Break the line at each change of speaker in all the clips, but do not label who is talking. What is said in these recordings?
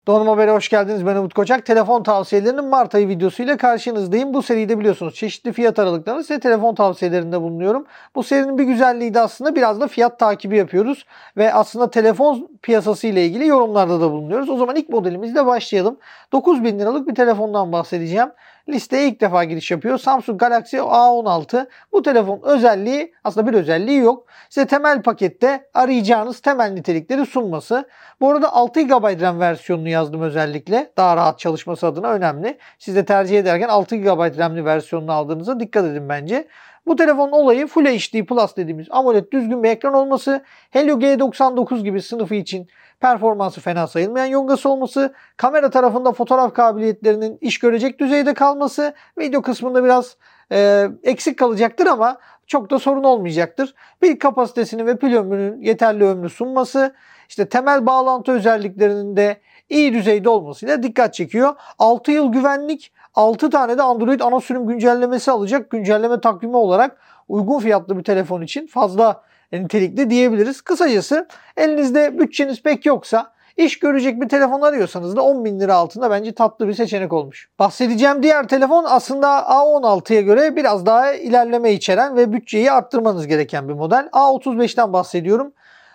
Donanım Haber'e hoş geldiniz. Ben Umut Koçak. Telefon tavsiyelerinin Mart ayı videosuyla karşınızdayım. Bu seride biliyorsunuz çeşitli fiyat aralıklarında size telefon tavsiyelerinde bulunuyorum. Bu serinin bir güzelliği de aslında biraz da fiyat takibi yapıyoruz. Ve aslında telefon piyasası ile ilgili yorumlarda da bulunuyoruz. O zaman ilk modelimizle başlayalım. 9.000 liralık bir telefondan bahsedeceğim. Listeye ilk defa giriş yapıyor. Samsung Galaxy A16. Bu telefon özelliği aslında bir özelliği yok. Size temel pakette arayacağınız temel nitelikleri sunması. Bu arada 6 GB RAM versiyonunu yazdım özellikle. Daha rahat çalışması adına önemli. Siz de tercih ederken 6 GB RAM'li versiyonunu aldığınıza dikkat edin bence. Bu telefonun olayı Full HD Plus dediğimiz AMOLED düzgün bir ekran olması, Helio G99 gibi sınıfı için performansı fena sayılmayan yongası olması, kamera tarafında fotoğraf kabiliyetlerinin iş görecek düzeyde kalması, video kısmında biraz eksik kalacaktır ama çok da sorun olmayacaktır. Pil kapasitesinin ve pil ömrünün yeterli ömrü sunması, işte temel bağlantı özelliklerinin de iyi düzeyde olmasıyla dikkat çekiyor. 6 yıl güvenlik, 6 tane de Android ana sürüm güncellemesi alacak. Güncelleme takvimi olarak uygun fiyatlı bir telefon için fazla nitelikli diyebiliriz. Kısacası elinizde bütçeniz pek yoksa, İş görecek bir telefon arıyorsanız da 10.000 lira altında bence tatlı bir seçenek olmuş. Bahsedeceğim diğer telefon aslında A16'ya göre biraz daha ilerleme içeren ve bütçeyi arttırmanız gereken bir model. A35'ten bahsediyorum.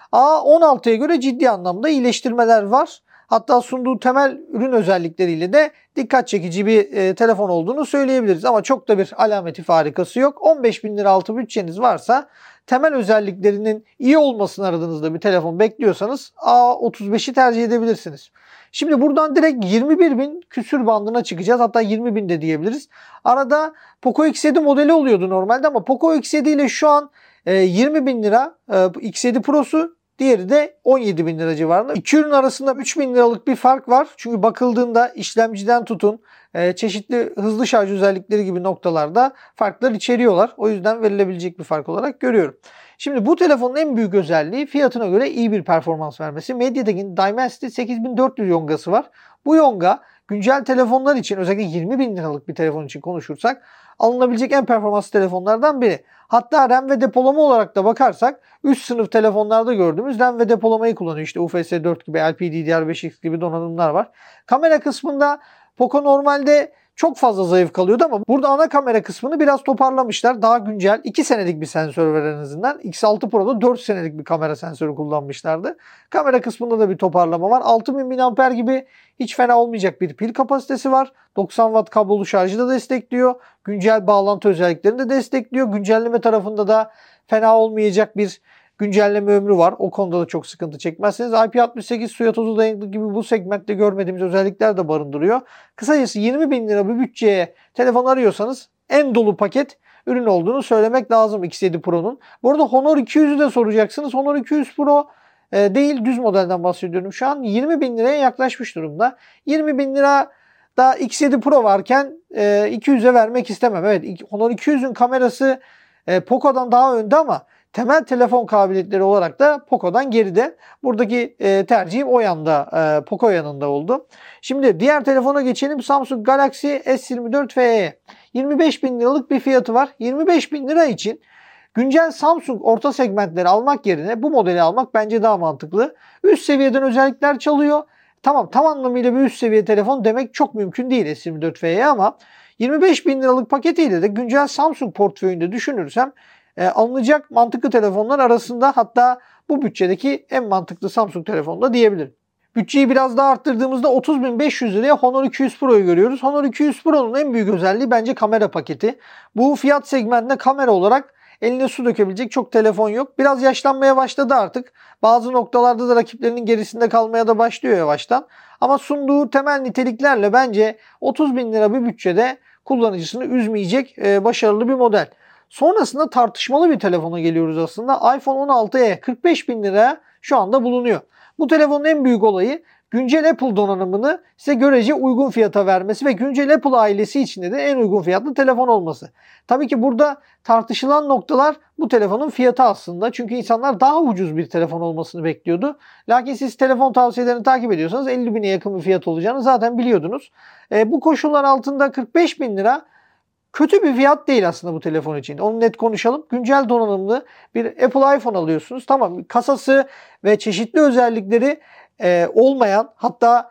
A16'ya göre ciddi anlamda iyileştirmeler var. Hatta sunduğu temel ürün özellikleriyle de dikkat çekici bir telefon olduğunu söyleyebiliriz. Ama çok da bir alameti farikası yok. 15.000 lira altı bütçeniz varsa, temel özelliklerinin iyi olmasını aradığınızda bir telefon bekliyorsanız A35'i tercih edebilirsiniz. Şimdi buradan direkt 21.000 küsür bandına çıkacağız. Hatta 20.000 de diyebiliriz. Arada Poco X7 modeli oluyordu normalde ama Poco X7 ile şu an 20.000 lira X7 Pro'su, diğeri de 17.000 lira civarında. İki ürün arasında 3.000 liralık bir fark var. Çünkü bakıldığında işlemciden tutun çeşitli hızlı şarj özellikleri gibi noktalarda farklar içeriyorlar. O yüzden verilebilecek bir fark olarak görüyorum. Şimdi bu telefonun en büyük özelliği fiyatına göre iyi bir performans vermesi. MediaTek'in Dimensity 8400 yongası var. Bu yonga güncel telefonlar için, özellikle 20.000 liralık bir telefon için konuşursak, alınabilecek en performanslı telefonlardan biri. Hatta RAM ve depolama olarak da bakarsak üst sınıf telefonlarda gördüğümüz RAM ve depolamayı kullanıyor. İşte UFS 4 gibi, LPDDR5X gibi donanımlar var. Kamera kısmında Poco normalde çok fazla zayıf kalıyordu ama burada ana kamera kısmını biraz toparlamışlar. Daha güncel 2 senelik bir sensör var en azından. X6 Pro'da 4 senelik bir kamera sensörü kullanmışlardı. Kamera kısmında da bir toparlama var. 6000 mAh gibi hiç fena olmayacak bir pil kapasitesi var. 90 Watt kablolu şarjı da destekliyor. Güncel bağlantı özelliklerini de destekliyor. Güncelleme tarafında da fena olmayacak bir güncelleme ömrü var. O konuda da çok sıkıntı çekmezseniz. IP68 suya tozu dayanıklı gibi bu segmentte görmediğimiz özellikler de barındırıyor. Kısacası 20.000 lira bir bütçeye telefon arıyorsanız en dolu paket ürün olduğunu söylemek lazım X7 Pro'nun. Bu arada Honor 200'ü de soracaksınız. Honor 200 Pro değil, düz modelden bahsediyorum. Şu an 20.000 liraya yaklaşmış durumda. 20.000 lira da X7 Pro varken 200'e vermek istemem. Evet, Honor 200'ün kamerası Poco'dan daha önde ama temel telefon kabiliyetleri olarak da Poco'dan geride. Buradaki tercihim o yanda, Poco yanında oldu. Şimdi diğer telefona geçelim. Samsung Galaxy S24 FE. 25.000 liralık bir fiyatı var. 25.000 lira için güncel Samsung orta segmentleri almak yerine bu modeli almak bence daha mantıklı. Üst seviyeden özellikler çalıyor. Tamam, tam anlamıyla bir üst seviye telefon demek çok mümkün değil S24 FE ama 25.000 liralık paketiyle de güncel Samsung portföyünde düşünürsem alınacak mantıklı telefonlar arasında, hatta bu bütçedeki en mantıklı Samsung telefonu da diyebilirim. Bütçeyi biraz daha arttırdığımızda 30.500 liraya Honor 200 Pro'yu görüyoruz. Honor 200 Pro'nun en büyük özelliği bence kamera paketi. Bu fiyat segmentinde kamera olarak eline su dökebilecek çok telefon yok. Biraz yaşlanmaya başladı artık. Bazı noktalarda da rakiplerinin gerisinde kalmaya da başlıyor yavaştan. Ama sunduğu temel niteliklerle bence 30.000 lira bir bütçede kullanıcısını üzmeyecek başarılı bir model. Sonrasında tartışmalı bir telefona geliyoruz aslında. iPhone 16e 45.000 liraya şu anda bulunuyor. Bu telefonun en büyük olayı güncel Apple donanımını size görece uygun fiyata vermesi ve güncel Apple ailesi içinde de en uygun fiyatlı telefon olması. Tabii ki burada tartışılan noktalar bu telefonun fiyatı aslında. Çünkü insanlar daha ucuz bir telefon olmasını bekliyordu. Lakin siz telefon tavsiyelerini takip ediyorsanız 50.000'e yakın bir fiyat olacağını zaten biliyordunuz. Bu koşullar altında 45.000 lira kötü bir fiyat değil aslında bu telefon için. Onu net konuşalım. Güncel donanımlı bir Apple iPhone alıyorsunuz. Tamam, kasası ve çeşitli özellikleri olmayan, hatta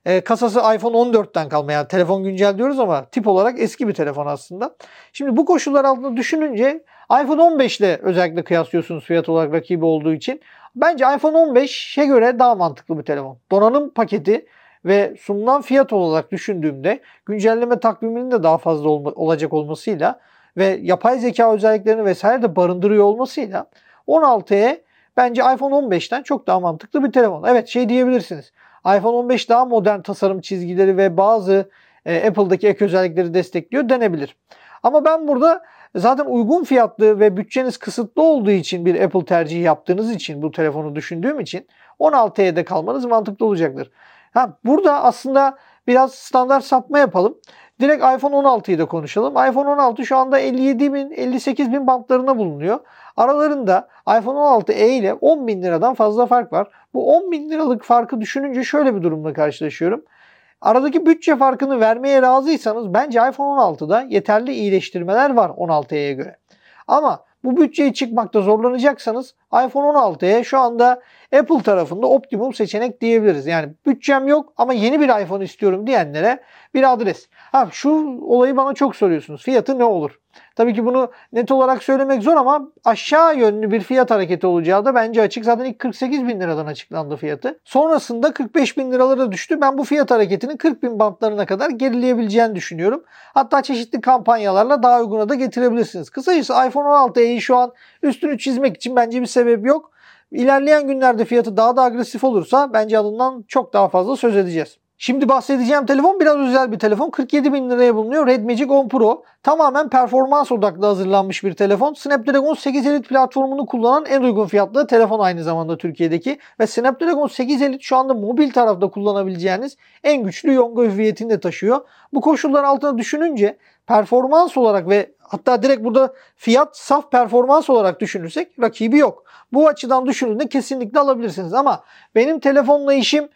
Kasası iPhone 14'ten kalma, yani telefon güncel diyoruz ama tip olarak eski bir telefon aslında. Şimdi bu koşullar altında düşününce iPhone 15 ile özellikle kıyaslıyorsunuz fiyat olarak rakibi olduğu için. Bence iPhone 15'e göre daha mantıklı bir telefon. Donanım paketi ve sunulan fiyat olarak düşündüğümde güncelleme takviminin de daha fazla olacak olmasıyla ve yapay zeka özelliklerini vesaire de barındırıyor olmasıyla 16'ya bence iPhone 15'ten çok daha mantıklı bir telefon. Evet, şey diyebilirsiniz. iPhone 15 daha modern tasarım çizgileri ve bazı Apple'daki ek özellikleri destekliyor denebilir. Ama ben burada zaten uygun fiyatlı ve bütçeniz kısıtlı olduğu için bir Apple tercihi yaptığınız için, bu telefonu düşündüğüm için 16'ya da kalmanız mantıklı olacaktır. Burada aslında biraz standart sapma yapalım. Direkt iPhone 16'yı da konuşalım. iPhone 16 şu anda 57 bin, 58 bin bantlarına bulunuyor. Aralarında iPhone 16e ile 10 bin liradan fazla fark var. Bu 10 bin liralık farkı düşününce şöyle bir durumla karşılaşıyorum. Aradaki bütçe farkını vermeye razıysanız bence iPhone 16'da yeterli iyileştirmeler var 16'ya göre. Ama bu bütçeyi çıkmakta zorlanacaksanız iPhone 16'ya şu anda Apple tarafında optimum seçenek diyebiliriz. Yani bütçem yok ama yeni bir iPhone istiyorum diyenlere bir adres. Şu olayı bana çok soruyorsunuz. Fiyatı ne olur? Tabii ki bunu net olarak söylemek zor ama aşağı yönlü bir fiyat hareketi olacağı da bence açık. Zaten ilk 48 bin liradan açıklandı fiyatı. Sonrasında 45 bin liralara düştü. Ben bu fiyat hareketini 40 bin bantlarına kadar gerileyebileceğini düşünüyorum. Hatta çeşitli kampanyalarla daha uyguna da getirebilirsiniz. Kısacası iPhone 16'yı şu an üstünü çizmek için bence bir sebep yok. İlerleyen günlerde fiyatı daha da agresif olursa bence adından çok daha fazla söz edeceğiz. Şimdi bahsedeceğim telefon biraz özel bir telefon. 47 bin liraya bulunuyor. Red Magic 10 Pro. Tamamen performans odaklı hazırlanmış bir telefon. Snapdragon 8 Elite platformunu kullanan en uygun fiyatlı telefon aynı zamanda Türkiye'deki. Ve Snapdragon 8 Elite şu anda mobil tarafta kullanabileceğiniz en güçlü Yonga hüviyetini de taşıyor. Bu koşullar altında düşününce performans olarak ve hatta direkt burada fiyat saf performans olarak düşünürsek rakibi yok. Bu açıdan düşündüğünde kesinlikle alabilirsiniz. Ama benim telefonla işim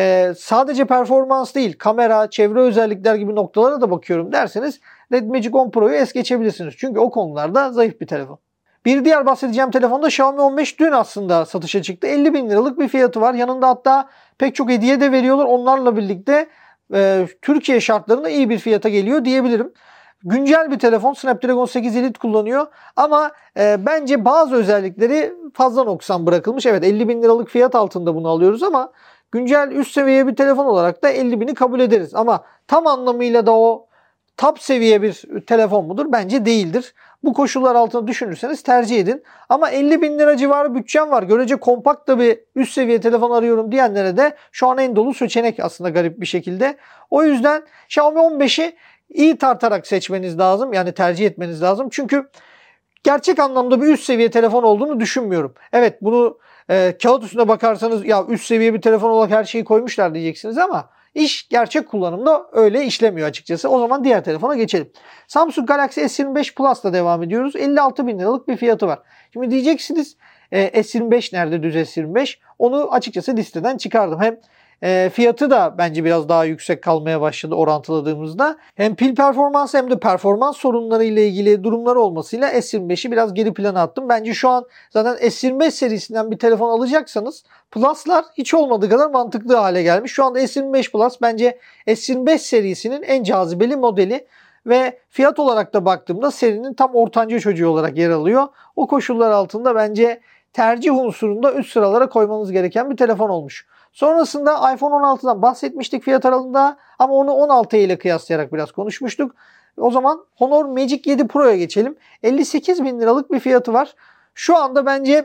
sadece performans değil, kamera, çevre özellikler gibi noktalara da bakıyorum derseniz Red Magic 10 Pro'yu es geçebilirsiniz. Çünkü o konularda zayıf bir telefon. Bir diğer bahsedeceğim telefon da Xiaomi 15 dün aslında satışa çıktı. 50 bin liralık bir fiyatı var. Yanında hatta pek çok hediye de veriyorlar. Onlarla birlikte Türkiye şartlarında iyi bir fiyata geliyor diyebilirim. Güncel bir telefon. Snapdragon 8 Elite kullanıyor. Ama bence bazı özellikleri fazla noksan bırakılmış. Evet, 50 bin liralık fiyat altında bunu alıyoruz ama güncel üst seviye bir telefon olarak da 50 bini kabul ederiz. Ama tam anlamıyla da o top seviye bir telefon mudur? Bence değildir. Bu koşullar altında düşünürseniz tercih edin. Ama 50 bin lira civarı bütçem var. Görece kompakt da bir üst seviye telefon arıyorum diyenlere de şu an en dolu seçenek aslında garip bir şekilde. O yüzden Xiaomi 15'i iyi tartarak seçmeniz lazım. Yani tercih etmeniz lazım. Çünkü gerçek anlamda bir üst seviye telefon olduğunu düşünmüyorum. Evet, bunu kağıt üstüne bakarsanız ya üst seviye bir telefon olarak her şeyi koymuşlar diyeceksiniz ama iş gerçek kullanımda öyle işlemiyor açıkçası. O zaman diğer telefona geçelim. Samsung Galaxy S25 Plus'la devam ediyoruz. 56 bin liralık bir fiyatı var. Şimdi diyeceksiniz S25 nerede, düz S25? Onu açıkçası listeden çıkardım. Hem fiyatı da bence biraz daha yüksek kalmaya başladı orantıladığımızda. Hem pil performansı hem de performans sorunları ile ilgili durumları olmasıyla S25'i biraz geri plana attım. Bence şu an zaten S25 serisinden bir telefon alacaksanız Plus'lar hiç olmadığı kadar mantıklı hale gelmiş. Şu anda S25 Plus bence S25 serisinin en cazibeli modeli. Ve fiyat olarak da baktığımda serinin tam ortanca çocuğu olarak yer alıyor. O koşullar altında bence tercih unsurunda üst sıralara koymanız gereken bir telefon olmuş. Sonrasında iPhone 16'dan bahsetmiştik fiyat aralığında ama onu 16 ile kıyaslayarak biraz konuşmuştuk. O zaman Honor Magic 7 Pro'ya geçelim. 58 bin liralık bir fiyatı var. Şu anda bence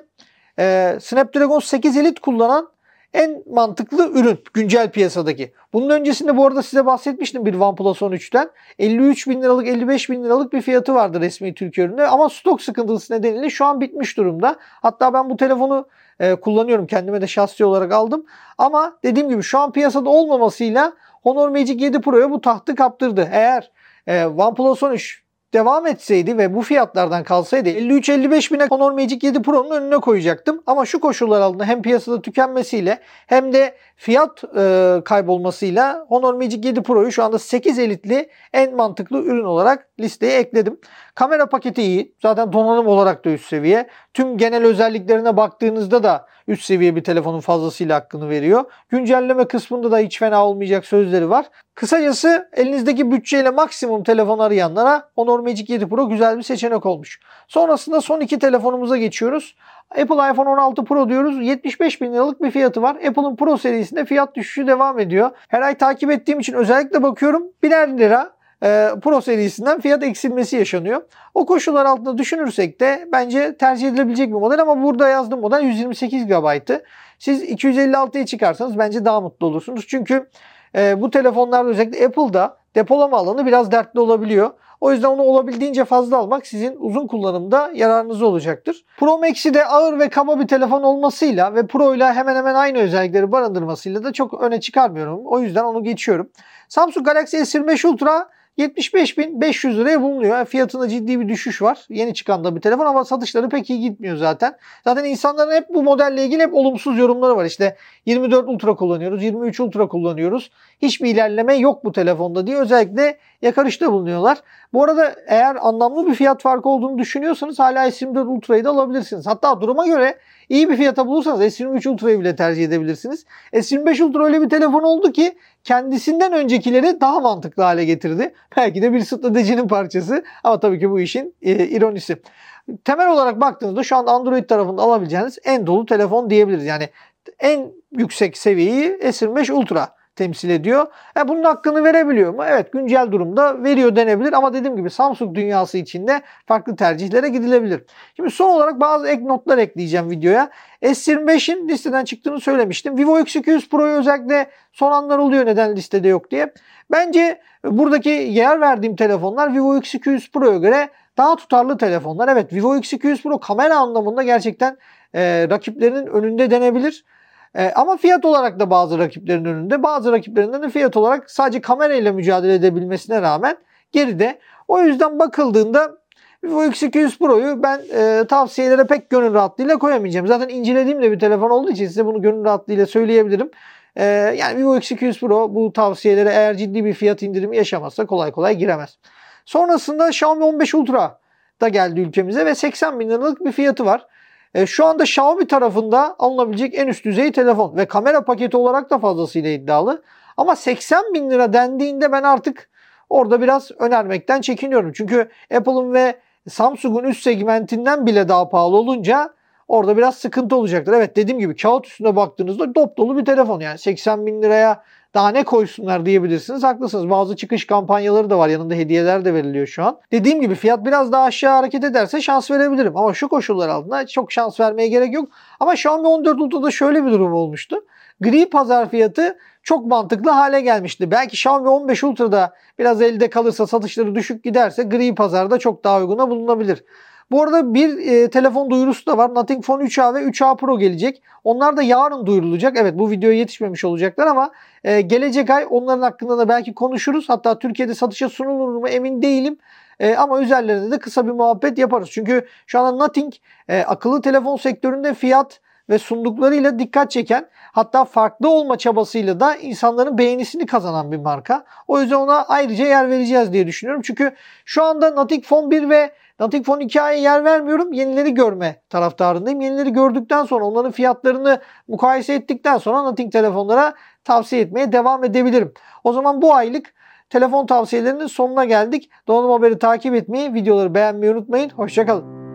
Snapdragon 8 Elite kullanan en mantıklı ürün güncel piyasadaki. Bunun öncesinde bu arada size bahsetmiştim bir OnePlus 13'ten. 53 bin liralık 55 bin liralık bir fiyatı vardı resmi Türkiye üründe ama stok sıkıntısı nedeniyle şu an bitmiş durumda. Hatta ben bu telefonu kullanıyorum. Kendime de şahsi olarak aldım. Ama dediğim gibi şu an piyasada olmamasıyla Honor Magic 7 Pro'ya bu tahtı kaptırdı. Eğer OnePlus 13 devam etseydi ve bu fiyatlardan kalsaydı 53-55 bine Honor Magic 7 Pro'nun önüne koyacaktım. Ama şu koşullar altında hem piyasada tükenmesiyle hem de fiyat kaybolmasıyla Honor Magic 7 Pro'yu şu anda 8 elitli en mantıklı ürün olarak listeye ekledim. Kamera paketi iyi. Zaten donanım olarak da üst seviye. Tüm genel özelliklerine baktığınızda da üst seviye bir telefonun fazlasıyla hakkını veriyor. Güncelleme kısmında da hiç fena olmayacak sözleri var. Kısacası elinizdeki bütçeyle maksimum telefon arayanlara Honor Magic 7 Pro güzel bir seçenek olmuş. Sonrasında son iki telefonumuza geçiyoruz. Apple iPhone 16 Pro diyoruz. 75 bin liralık bir fiyatı var. Apple'ın Pro serisinde fiyat düşüşü devam ediyor. Her ay takip ettiğim için özellikle bakıyorum. Birer lira Pro serisinden fiyat eksilmesi yaşanıyor. O koşullar altında düşünürsek de bence tercih edilebilecek bir model ama burada yazdığım model 128 GB'tı. Siz 256'ya çıkarsanız bence daha mutlu olursunuz. Çünkü bu telefonlarda özellikle Apple'da depolama alanı biraz dertli olabiliyor. O yüzden onu olabildiğince fazla almak sizin uzun kullanımda yararınıza olacaktır. Pro Max'i de ağır ve kaba bir telefon olmasıyla ve Pro ile hemen hemen aynı özellikleri barındırmasıyla da çok öne çıkarmıyorum. O yüzden onu geçiyorum. Samsung Galaxy S25 Ultra 75.500 liraya bulunuyor. Fiyatında ciddi bir düşüş var. Yeni çıkan da bir telefon ama satışları pek iyi gitmiyor zaten. Zaten insanların hep bu modelle ilgili hep olumsuz yorumları var. İşte 24 Ultra kullanıyoruz, 23 Ultra kullanıyoruz. Hiçbir ilerleme yok bu telefonda diye özellikle yakarışta bulunuyorlar. Bu arada eğer anlamlı bir fiyat farkı olduğunu düşünüyorsanız hala S24 Ultra'yı da alabilirsiniz. Hatta duruma göre iyi bir fiyata bulursanız S23 Ultra'yı bile tercih edebilirsiniz. S25 Ultra öyle bir telefon oldu ki kendisinden öncekileri daha mantıklı hale getirdi. Belki de bir stratejinin parçası ama tabii ki bu işin ironisi. Temel olarak baktığınızda şu an Android tarafında alabileceğiniz en dolu telefon diyebiliriz. Yani en yüksek seviyeyi S25 Ultra temsil ediyor. Bunun hakkını verebiliyor mu? Evet, güncel durumda veriyor denebilir ama dediğim gibi Samsung dünyası içinde farklı tercihlere gidilebilir. Şimdi son olarak bazı ek notlar ekleyeceğim videoya. S25'in listeden çıktığını söylemiştim. Vivo X200 Pro'yu özellikle soranlar oluyor neden listede yok diye. Bence buradaki yer verdiğim telefonlar Vivo X200 Pro'ya göre daha tutarlı telefonlar. Evet, Vivo X200 Pro kamera anlamında gerçekten rakiplerinin önünde denebilir. Ama fiyat olarak da bazı rakiplerin önünde. Bazı rakiplerinden de fiyat olarak sadece kamerayla mücadele edebilmesine rağmen geride. O yüzden bakıldığında Vivo X200 Pro'yu ben tavsiyelere pek gönül rahatlığıyla koyamayacağım. Zaten incelediğim de bir telefon olduğu için size bunu gönül rahatlığıyla söyleyebilirim. Yani Vivo X200 Pro bu tavsiyelere eğer ciddi bir fiyat indirimi yaşamazsa kolay kolay giremez. Sonrasında Xiaomi 15 Ultra da geldi ülkemize ve 80 bin liralık bir fiyatı var. Şu anda Xiaomi tarafında alınabilecek en üst düzey telefon ve kamera paketi olarak da fazlasıyla iddialı. Ama 80 bin lira dendiğinde ben artık orada biraz önermekten çekiniyorum. Çünkü Apple'ın ve Samsung'un üst segmentinden bile daha pahalı olunca orada biraz sıkıntı olacaktır. Evet, dediğim gibi kağıt üstüne baktığınızda dop dolu bir telefon. Yani 80 bin liraya daha ne koysunlar diyebilirsiniz. Haklısınız. Bazı çıkış kampanyaları da var. Yanında hediyeler de veriliyor şu an. Dediğim gibi fiyat biraz daha aşağı hareket ederse şans verebilirim. Ama şu koşullar altında çok şans vermeye gerek yok. Ama Xiaomi 14 Ultra'da şöyle bir durum olmuştu. Gri pazar fiyatı çok mantıklı hale gelmişti. Belki Xiaomi 15 Ultra'da biraz elde kalırsa, satışları düşük giderse gri pazarda çok daha uyguna bulunabilir. Bu arada bir telefon duyurusu da var. Nothing Phone 3A ve 3A Pro gelecek. Onlar da yarın duyurulacak. Evet, bu videoya yetişmemiş olacaklar ama gelecek ay onların hakkında da belki konuşuruz. Hatta Türkiye'de satışa sunulur mu emin değilim. Ama üzerlerinde de kısa bir muhabbet yaparız. Çünkü şu anda Nothing akıllı telefon sektöründe fiyat ve sunduklarıyla dikkat çeken, hatta farklı olma çabasıyla da insanların beğenisini kazanan bir marka. O yüzden ona ayrıca yer vereceğiz diye düşünüyorum. Çünkü şu anda Nothing Phone 1 ve Nothing Phone 2A'ya yer vermiyorum. Yenileri görme taraftarındayım. Yenileri gördükten sonra onların fiyatlarını mukayese ettikten sonra Nothing telefonlara tavsiye etmeye devam edebilirim. O zaman bu aylık telefon tavsiyelerinin sonuna geldik. Donanım Haberi takip etmeyi, videoları beğenmeyi unutmayın. Hoşça kalın.